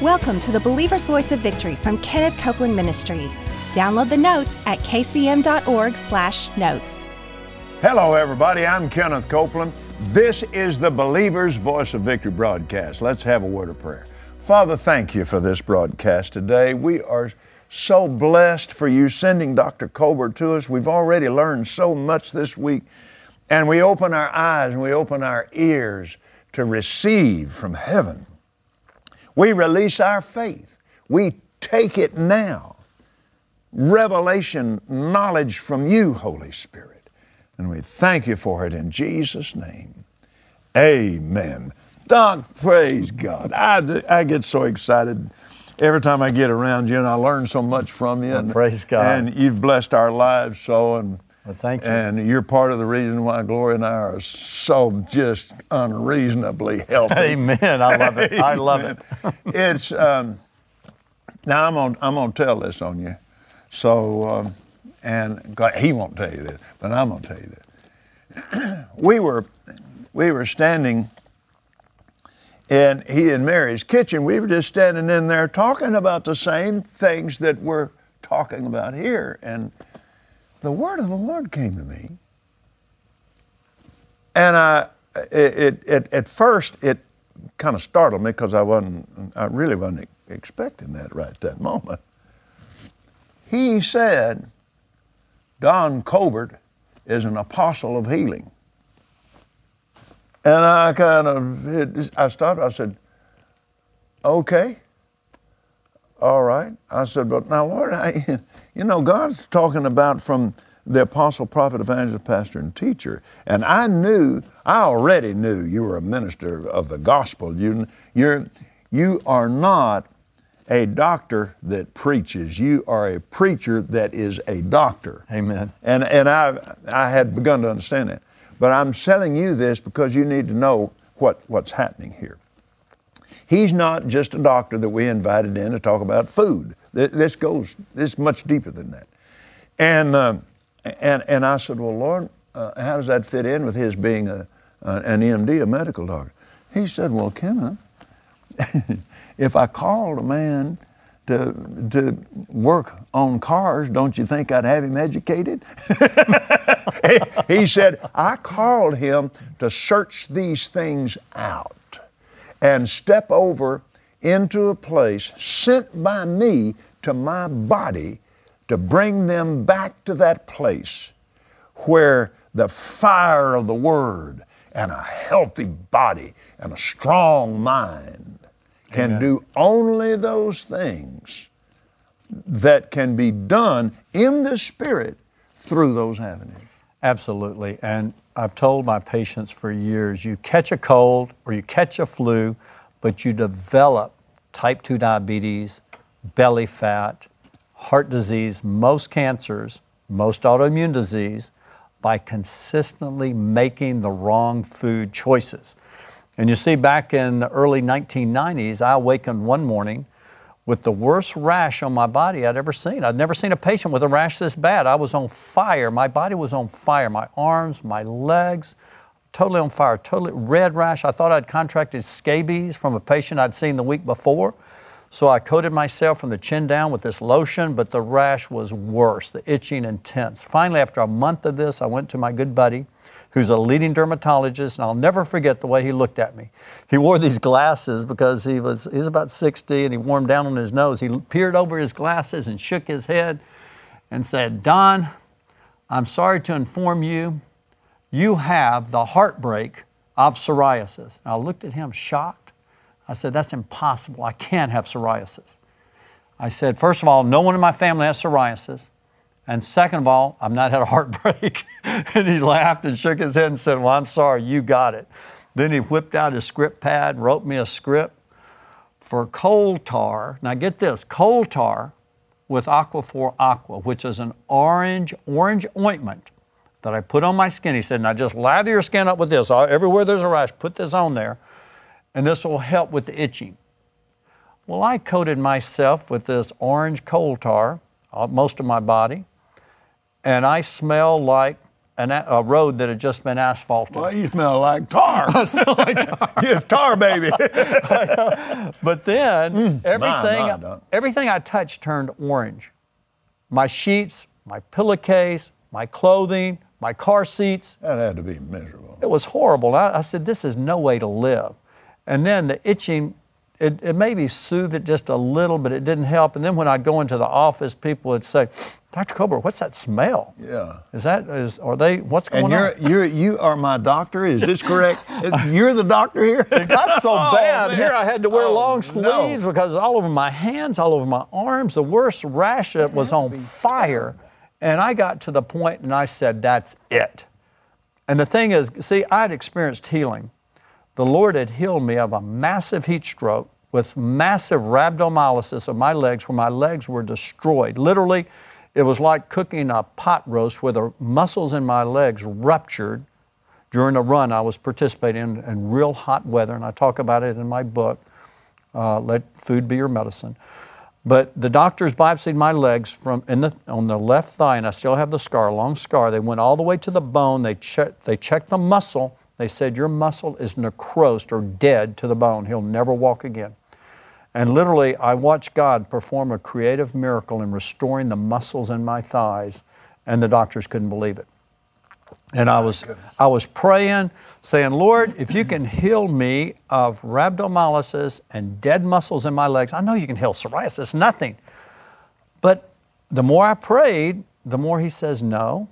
Welcome to the Believer's Voice of Victory from Kenneth Copeland Ministries. Download the notes at kcm.org/notes. Hello, everybody. I'm Kenneth Copeland. This is the Believer's Voice of Victory broadcast. Let's have a word of prayer. Father, thank you for this broadcast today. We are so blessed for you sending Dr. Colbert to us. We've already learned so much this week, and we open our eyes and we open our ears to receive from heaven. We release our faith. We take it now. Revelation, knowledge from you, Holy Spirit. And we thank you for it in Jesus' name. Amen. Doc, praise God. I get so excited every time I get around you, and I learn so much from you. Well, praise God. And you've blessed our lives so. Well, thank you. And you're part of the reason why Gloria and I are so just unreasonably healthy. Amen. I love it. I love it. It's now I'm gonna tell this on you. So and God, he won't tell you this, but I'm gonna tell you this. We were standing in he and Mary's kitchen. We were just standing in there talking about the same things that we're talking about here, and the word of the Lord came to me, and at first it kind of startled me because I really wasn't expecting that right at that moment. He said, Don Colbert is an apostle of healing. And I stopped. I said, okay. All right. I said, but now, Lord, God's talking about from the apostle, prophet, evangelist, pastor, and teacher. And I already knew you were a minister of the gospel. You are not a doctor that preaches. You are a preacher that is a doctor. Amen. And I had begun to understand that. But I'm telling you this because you need to know what's happening here. He's not just a doctor that we invited in to talk about food. This is much deeper than that. And I said, well, Lord, how does that fit in with his being an EMD, a medical doctor? He said, well, Kenneth, if I called a man to work on cars, don't you think I'd have him educated? He said, I called him to search these things out and step over into a place sent by me to my body to bring them back to that place where the fire of the Word and a healthy body and a strong mind can Amen. do only those things that can be done in the Spirit through those avenues. Absolutely. And I've told my patients for years, you catch a cold or you catch a flu, but you develop type 2 diabetes, belly fat, heart disease, most cancers, most autoimmune disease, by consistently making the wrong food choices. And you see, back in the early 1990s, I awakened one morning with the worst rash on my body I'd ever seen. I'd never seen a patient with a rash this bad. I was on fire. My body was on fire. My arms, my legs, totally on fire, totally red rash. I thought I'd contracted scabies from a patient I'd seen the week before. So I coated myself from the chin down with this lotion, but the rash was worse, the itching intense. Finally, after a month of this, I went to my good buddy, who's a leading dermatologist, and I'll never forget the way he looked at me. He wore these glasses because he's about 60 and he wore them down on his nose. He peered over his glasses and shook his head and said, Don, I'm sorry to inform you, you have the heartbreak of psoriasis. And I looked at him shocked. I said, that's impossible. I can't have psoriasis. I said, first of all, no one in my family has psoriasis. And second of all, I've not had a heartbreak. And he laughed and shook his head and said, well, I'm sorry, you got it. Then he whipped out his script pad, wrote me a script for coal tar. Now get this, coal tar with Aquaphor Aqua, which is an orange ointment that I put on my skin. He said, now just lather your skin up with this. Everywhere there's a rash, put this on there, and this will help with the itching. Well, I coated myself with this orange coal tar, most of my body, and I smell like a road that had just been asphalted. Well, you smell like tar. I smell like tar. You're a tar baby. But then Doc. everything I touched turned orange. My sheets, my pillowcase, my clothing, my car seats. That had to be miserable. It was horrible. I said, this is no way to live. And then the itching, it maybe soothed it just a little, but it didn't help. And then when I'd go into the office, people would say, Dr. Kober, what's that smell? Yeah. What's going on? You are my doctor, is this correct? You're the doctor here? It got so bad. Man. Here I had to wear long sleeves no. because all over my hands, all over my arms, the worst rash was on fire. And I got to the point and I said, that's it. And the thing is, see, I had experienced healing. The Lord had healed me of a massive heat stroke with massive rhabdomyolysis of my legs, where my legs were destroyed. Literally, it was like cooking a pot roast where the muscles in my legs ruptured during a run I was participating in real hot weather, and I talk about it in my book, Let Food Be Your Medicine. But the doctors biopsied my legs on the left thigh, and I still have the scar, a long scar. They went all the way to the bone. They checked the muscle. They said, your muscle is necrosed or dead to the bone. He'll never walk again. And literally, I watched God perform a creative miracle in restoring the muscles in my thighs, and the doctors couldn't believe it. And I was praying, saying, Lord, if you can heal me of rhabdomyolysis and dead muscles in my legs, I know you can heal psoriasis, it's nothing. But the more I prayed, the more he says, no,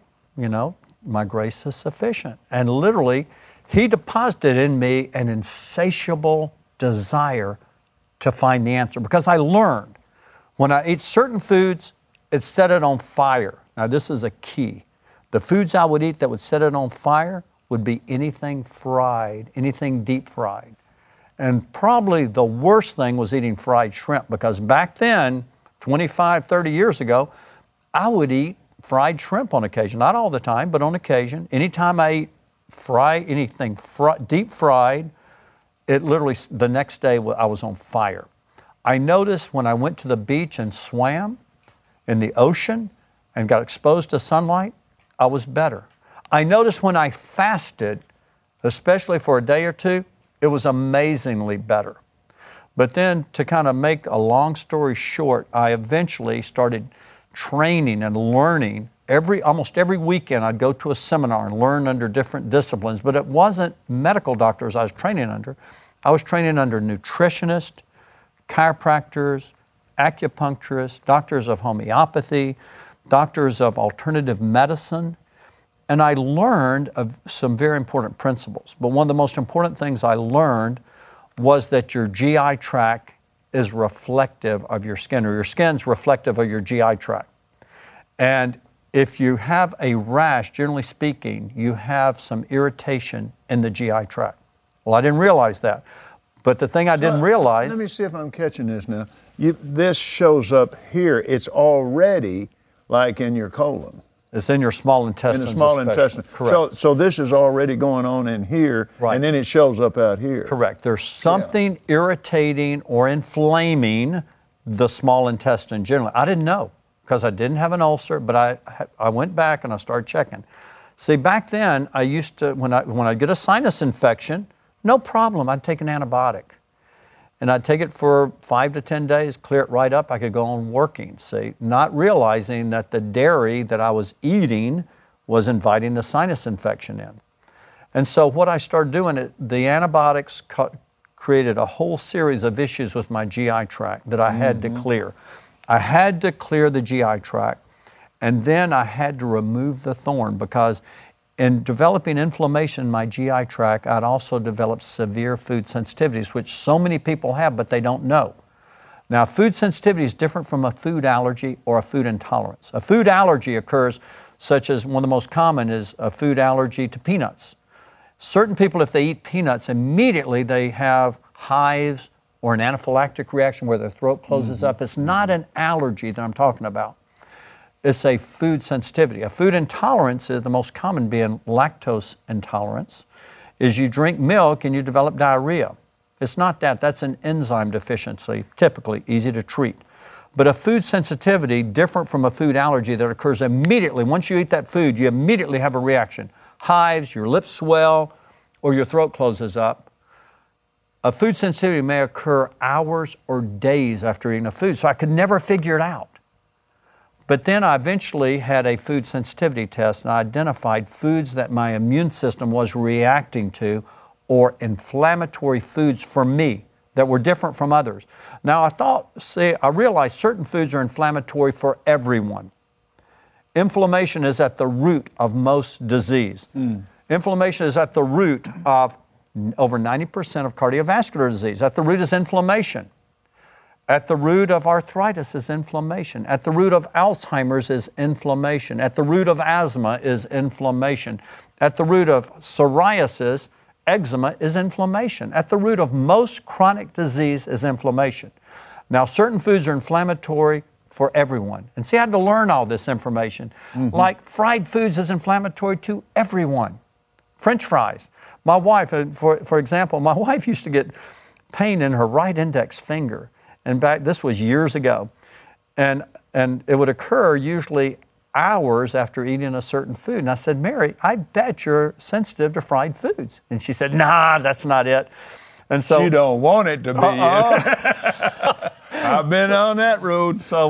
my grace is sufficient. And literally, he deposited in me an insatiable desire to find the answer, because I learned when I ate certain foods, it set it on fire. Now, this is a key. The foods I would eat that would set it on fire would be anything fried, anything deep fried. And probably the worst thing was eating fried shrimp, because back then, 25, 30 years ago, I would eat fried shrimp on occasion. Not all the time, but on occasion. Anytime I eat anything deep fried, it literally, the next day I was on fire. I noticed when I went to the beach and swam in the ocean and got exposed to sunlight, I was better. I noticed when I fasted, especially for a day or two, it was amazingly better. But then, to kind of make a long story short, I eventually started training and learning. Almost every weekend I'd go to a seminar and learn under different disciplines, but it wasn't medical doctors I was training under. I was training under nutritionists, chiropractors, acupuncturists, doctors of homeopathy, doctors of alternative medicine, and I learned of some very important principles. But one of the most important things I learned was that your GI tract is reflective of your skin, or your skin's reflective of your GI tract. And if you have a rash, generally speaking, you have some irritation in the GI tract. Well, I didn't realize that. But the thing I didn't realize... Let me see if I'm catching this now. This shows up here. It's already like in your colon. It's in your small intestines. In the small intestine. Correct. So this is already going on in here, right, and then it shows up out here. Correct. There's something irritating or inflaming the small intestine generally. I didn't know, because I didn't have an ulcer, but I went back and I started checking. See, back then, I used to, when I'd get a sinus infection, no problem, I'd take an antibiotic. And I'd take it for 5 to 10 days, clear it right up, I could go on working, see, not realizing that the dairy that I was eating was inviting the sinus infection in. And so what I started doing, the antibiotics created a whole series of issues with my GI tract that I had to clear. I had to clear the GI tract, and then I had to remove the thorn, because in developing inflammation in my GI tract, I'd also developed severe food sensitivities, which so many people have, but they don't know. Now, food sensitivity is different from a food allergy or a food intolerance. A food allergy occurs, such as one of the most common is a food allergy to peanuts. Certain people, if they eat peanuts, immediately they have hives or an anaphylactic reaction where their throat closes up. It's not an allergy that I'm talking about. It's a food sensitivity. A food intolerance is the most common, being lactose intolerance, is you drink milk and you develop diarrhea. It's not that. That's an enzyme deficiency, typically easy to treat. But a food sensitivity, different from a food allergy that occurs immediately. Once you eat that food, you immediately have a reaction. Hives, your lips swell, or your throat closes up. A food sensitivity may occur hours or days after eating a food, so I could never figure it out. But then I eventually had a food sensitivity test and I identified foods that my immune system was reacting to, or inflammatory foods for me that were different from others. Now I realized certain foods are inflammatory for everyone. Inflammation is at the root of most disease. Inflammation is at the root of over 90% of cardiovascular disease. At the root is inflammation. At the root of arthritis is inflammation. At the root of Alzheimer's is inflammation. At the root of asthma is inflammation. At the root of psoriasis, eczema is inflammation. At the root of most chronic disease is inflammation. Now, certain foods are inflammatory for everyone. And see, I had to learn all this information. Like fried foods is inflammatory to everyone. French fries. My wife, for example, my wife used to get pain in her right index finger. And this was years ago. And it would occur usually hours after eating a certain food. And I said, Mary, I bet you're sensitive to fried foods. And she said, nah, that's not it. And so you don't want it to be. I've been on that road. So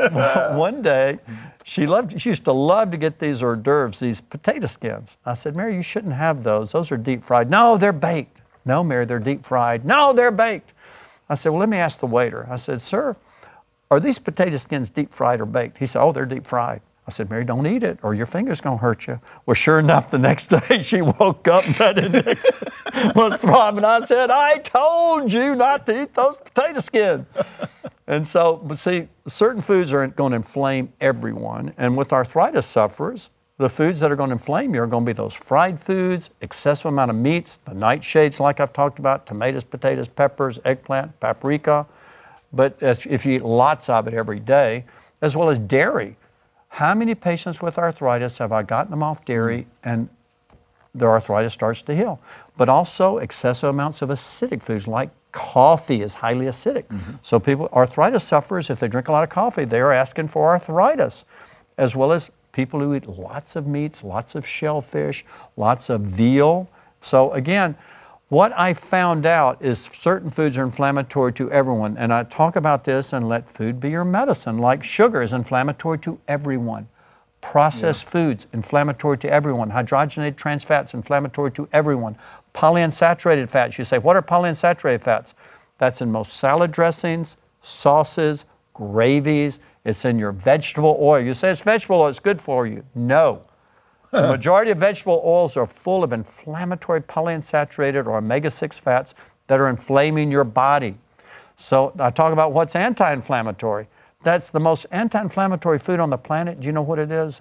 one day, she used to love to get these hors d'oeuvres, these potato skins. I said, Mary, you shouldn't have those. Those are deep fried. No, they're baked. No, Mary, they're deep fried. No, they're baked. I said, well, let me ask the waiter. I said, sir, are these potato skins deep fried or baked? He said, oh, they're deep fried. I said, Mary, don't eat it or your finger's going to hurt you. Well, sure enough, the next day she woke up and that index was throbbing. I said, I told you not to eat those potato skins. And so, but see, certain foods are going to inflame everyone. And with arthritis sufferers, the foods that are going to inflame you are going to be those fried foods, excessive amount of meats, the nightshades like I've talked about, tomatoes, potatoes, peppers, eggplant, paprika. But if you eat lots of it every day, as well as dairy. How many patients with arthritis have I gotten them off dairy and their arthritis starts to heal? But also excessive amounts of acidic foods like coffee is highly acidic. So arthritis sufferers, if they drink a lot of coffee, they are asking for arthritis, as well as people who eat lots of meats, lots of shellfish, lots of veal. So again, what I found out is certain foods are inflammatory to everyone. And I talk about this and let food be your medicine. Like sugar is inflammatory to everyone. Processed foods, inflammatory to everyone. Hydrogenated trans fats, inflammatory to everyone. Polyunsaturated fats. You say, what are polyunsaturated fats? That's in most salad dressings, sauces, gravies. It's in your vegetable oil. You say it's vegetable oil, it's good for you. No. The majority of vegetable oils are full of inflammatory polyunsaturated or omega-6 fats that are inflaming your body. So I talk about what's anti-inflammatory. That's the most anti-inflammatory food on the planet. Do you know what it is?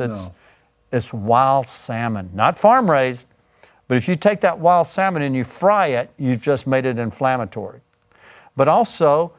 It's wild salmon, not farm raised. But if you take that wild salmon and you fry it, you've just made it inflammatory. But also,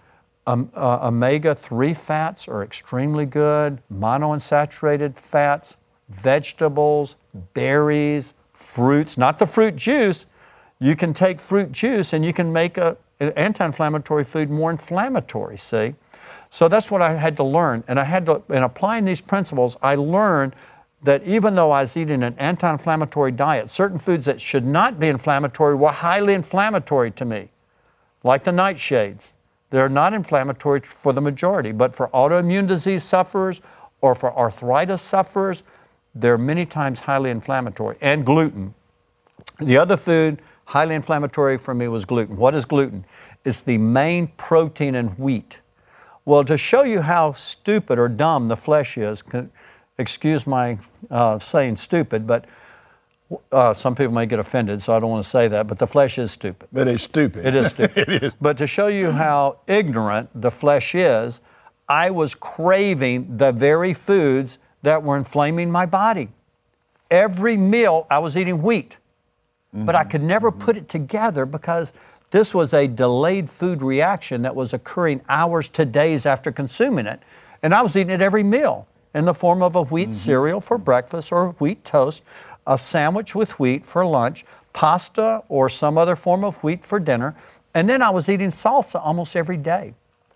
omega-3 fats are extremely good, monounsaturated fats, vegetables, berries, fruits, not the fruit juice. You can take fruit juice and you can make an anti-inflammatory food more inflammatory, see? So that's what I had to learn. And in applying these principles, I learned that even though I was eating an anti-inflammatory diet, certain foods that should not be inflammatory were highly inflammatory to me, like the nightshades. They're not inflammatory for the majority, but for autoimmune disease sufferers or for arthritis sufferers, they're many times highly inflammatory. And gluten. The other food highly inflammatory for me was gluten. What is gluten? It's the main protein in wheat. Well, to show you how stupid or dumb the flesh is, excuse my saying stupid, but some people may get offended, so I don't want to say that, but the flesh is stupid. But it's stupid. It is stupid. It is. But to show you how ignorant the flesh is, I was craving the very foods that were inflaming my body. Every meal I was eating wheat, but I could never put it together because this was a delayed food reaction that was occurring hours to days after consuming it. And I was eating it every meal in the form of a wheat cereal for breakfast or wheat toast, a sandwich with wheat for lunch, pasta or some other form of wheat for dinner, and then I was eating salsa almost every day.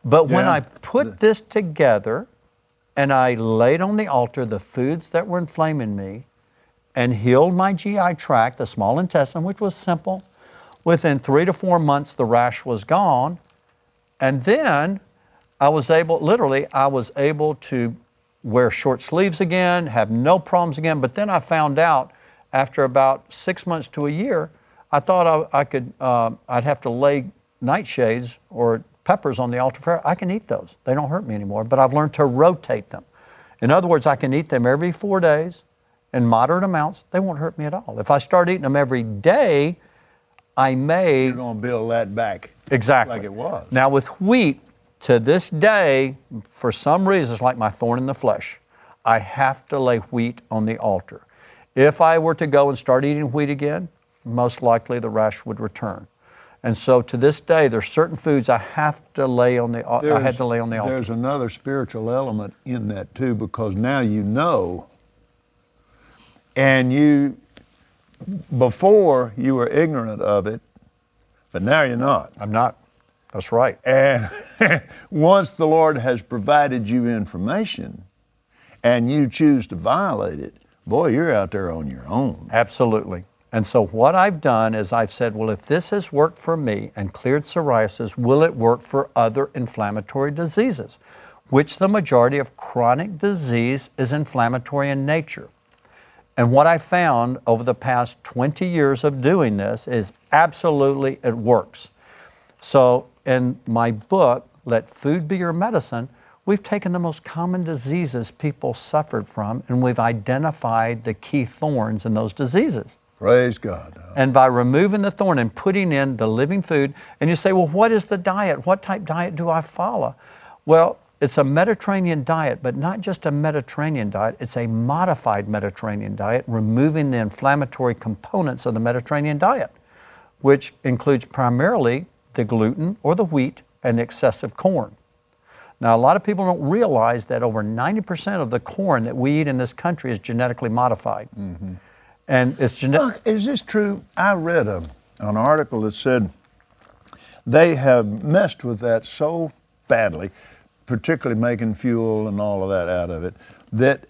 But when Yeah. I put this together and I laid on the altar the foods that were inflaming me and healed my GI tract, the small intestine, which was simple, within 3 to 4 months the rash was gone. And then I was able to wear short sleeves again, have no problems again. But then I found out after about 6 months to a year, I thought I'd have to lay nightshades or peppers on the altar fire. I can eat those. They don't hurt me anymore, but I've learned to rotate them. In other words, I can eat them every 4 days in moderate amounts. They won't hurt me at all. If I start eating them every day, I may... You're going to build that back. Exactly. Like it was. Now with wheat, to this day, for some reason, it's like my thorn in the flesh. I have to lay wheat on the altar. If I were to go and start eating wheat again, most likely the rash would return. And so to this day, there's certain foods I have to lay on the altar. There's another spiritual element in that too, because now you know, and before you were ignorant of it, but now you're not. I'm not. That's right. And once the Lord has provided you information and you choose to violate it, boy, you're out there on your own. Absolutely. And so what I've done is I've said, well, if this has worked for me and cleared psoriasis, will it work for other inflammatory diseases? Which the majority of chronic disease is inflammatory in nature. And what I found over the past 20 years of doing this is absolutely it works. So in my book, Let Food Be Your Medicine, we've taken the most common diseases people suffered from and we've identified the key thorns in those diseases. Praise God. And by removing the thorn and putting in the living food, and you say, well, what is the diet? What type diet do I follow? Well, it's a Mediterranean diet, but not just a Mediterranean diet, it's a modified Mediterranean diet, removing the inflammatory components of the Mediterranean diet, which includes primarily the gluten or the wheat and the excessive corn. Now, a lot of people don't realize that over 90% of the corn that we eat in this country is genetically modified. Mm-hmm. And it's Look, is this true? I read an article that said they have messed with that so badly, particularly making fuel and all of that out of it, that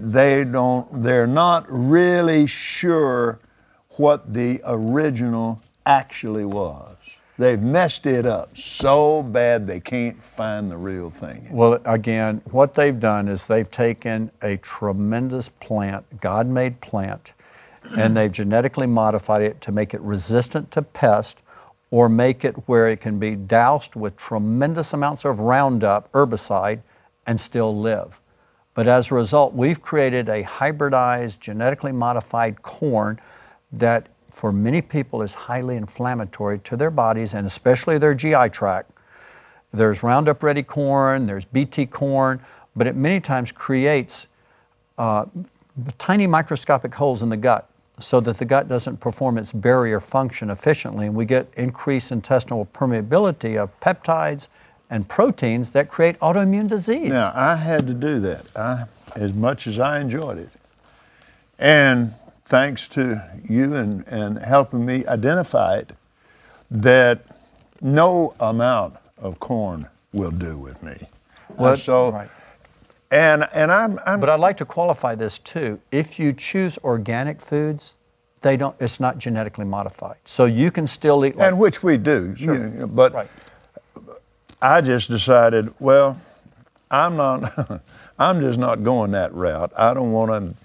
they're not really sure what the original actually was. They've messed it up so bad they can't find the real thing. Well, again, what they've done is they've taken a tremendous plant, God-made plant, and they've genetically modified it to make it resistant to pests or make it where it can be doused with tremendous amounts of Roundup herbicide and still live. But as a result, we've created a hybridized, genetically modified corn that for many people is highly inflammatory to their bodies and especially their GI tract. There's Roundup Ready corn, there's BT corn, but it many times creates tiny microscopic holes in the gut so that the gut doesn't perform its barrier function efficiently, and we get increased intestinal permeability of peptides and proteins that create autoimmune disease. Now, I had to do that, as much as I enjoyed it. And thanks to you and helping me identify it, that no amount of corn will do with me. Well, so, right. And I'm But I'd like to qualify this too. If you choose organic foods, it's not genetically modified. So you can still eat. And which we do. Sure. You know, but right. I just decided, well, I'm just not going that route. I don't want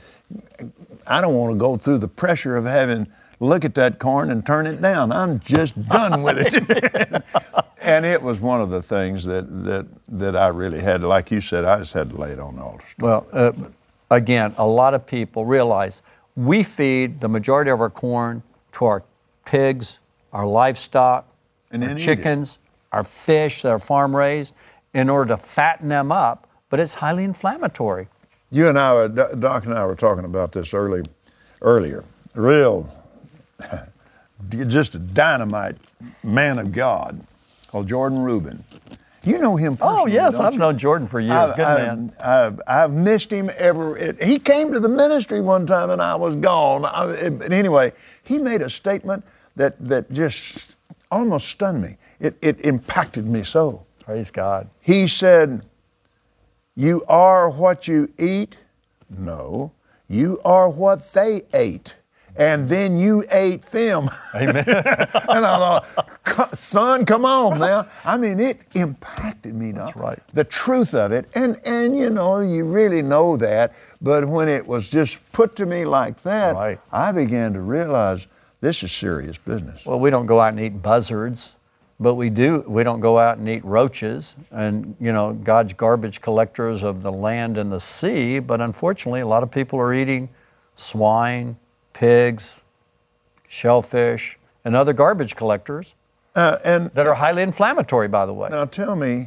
to go through the pressure of having look at that corn and turn it down. I'm just done with it. And it was one of the things that I really had, like you said, I just had to lay it on the altar. Well, again, a lot of people realize we feed the majority of our corn to our pigs, our livestock, And our then eat chickens, our fish that are farm raised in order to fatten them up, but it's highly inflammatory. You and I, Doc and I were talking about this earlier. Real, just a dynamite man of God called Jordan Rubin. You know him personally, Oh, yes, don't I've you? known Jordan for years. Good man. I've missed him he came to the ministry one time and I was gone. But anyway, he made a statement that just almost stunned me. It impacted me so. Praise God. He said, you are what you eat? No, you are what they ate. And then you ate them. Amen. And I thought, son, come on now. I mean, it impacted me. That's right. The truth of it. And you know, you really know that. But when it was just put to me like that, right. I began to realize this is serious business. Well, we don't go out and eat buzzards, but we don't go out and eat roaches and, you know, God's garbage collectors of the land and the sea. But unfortunately, a lot of people are eating swine, pigs, shellfish, and other garbage collectors that are highly inflammatory, by the way. Now tell me,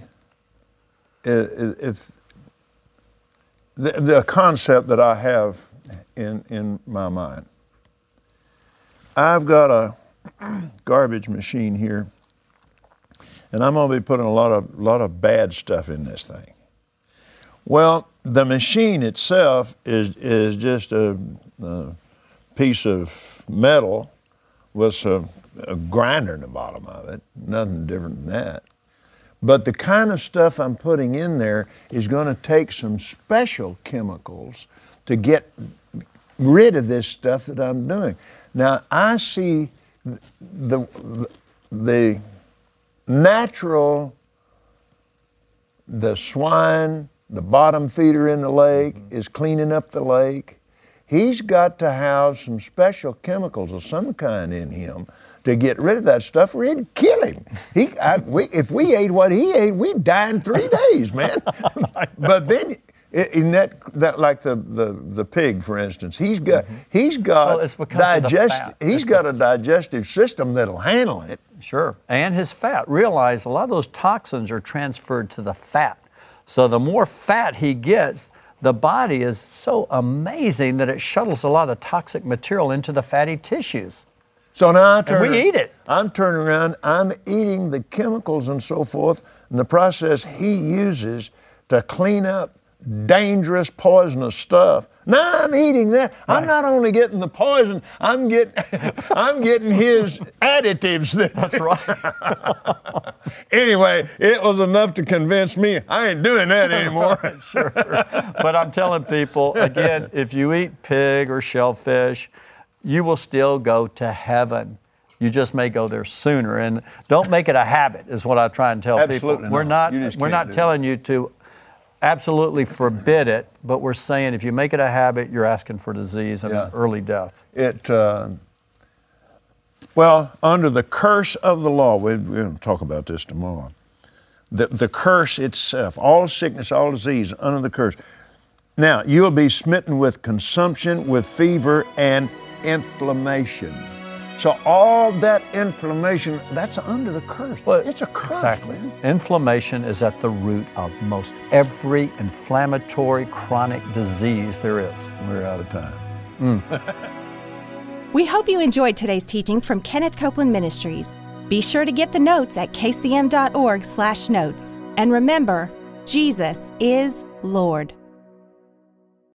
if the concept that I have in my mind, I've got a garbage machine here, and I'm going to be putting a lot of bad stuff in this thing. Well, the machine itself is just a piece of metal with a grinder in the bottom of it, nothing different than that. But the kind of stuff I'm putting in there is going to take some special chemicals to get rid of this stuff that I'm doing. Now, I see the natural, the swine, the bottom feeder in the lake is cleaning up the lake. He's got to have some special chemicals of some kind in him to get rid of that stuff or it'd kill him. If we ate what he ate, we'd die in 3 days, man. But then, in that like the pig, for instance, he's got well, it's because of the fat. He's got a digestive system that'll handle it. Sure, and his fat. Realize a lot of those toxins are transferred to the fat. So the more fat he gets, the body is so amazing that it shuttles a lot of toxic material into the fatty tissues. So now we eat it. I'm turning around, I'm eating the chemicals and so forth, and the process he uses to clean up dangerous, poisonous stuff. Now I'm eating that. Right. I'm not only getting the poison, I'm getting his additives. That's right. Anyway, it was enough to convince me I ain't doing that anymore. Sure. But I'm telling people, again, if you eat pig or shellfish, you will still go to heaven. You just may go there sooner. And don't make it a habit, is what I try and tell Absolutely people. not. We're not telling you to absolutely forbid it, but we're saying if you make it a habit, you're asking for disease and early death. Well, under the curse of the law, we're going to talk about this tomorrow. The curse itself, all sickness, all disease, under the curse. Now, you'll be smitten with consumption, with fever, and inflammation. So all that inflammation, that's under the curse. Well, it's a curse, exactly. man. Inflammation is at the root of most every inflammatory chronic disease there is. We're out of time. We hope you enjoyed today's teaching from Kenneth Copeland Ministries. Be sure to get the notes at kcm.org/notes. And remember, Jesus is Lord.